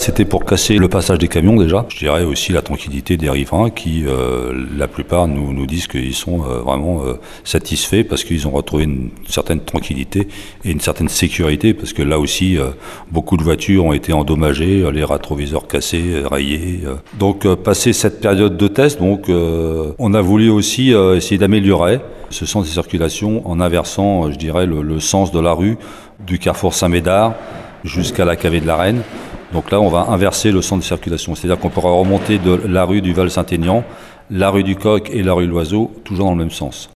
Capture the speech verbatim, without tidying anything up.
c'était pour casser le passage des camions déjà. Je dirais aussi la tranquillité des riverains qui, euh, la plupart, nous, nous disent qu'ils sont euh, vraiment euh, satisfaits parce qu'ils ont retrouvé une certaine tranquillité et une certaine sécurité parce que là aussi, euh, beaucoup de voitures ont été endommagées, les rétroviseurs cassés, rayés. Euh. Donc, euh, passé cette période de test, donc, euh, on a voulu aussi euh, essayer d'améliorer ce sens de circulation en inversant, je dirais, le, le sens de la rue du carrefour Saint-Médard jusqu'à la Cavée de la Reine. Donc là, on va inverser le sens de circulation. C'est-à-dire qu'on pourra remonter de la rue du Val-Saint-Aignan, la rue du Coq et la rue de l'Oiseau, toujours dans le même sens.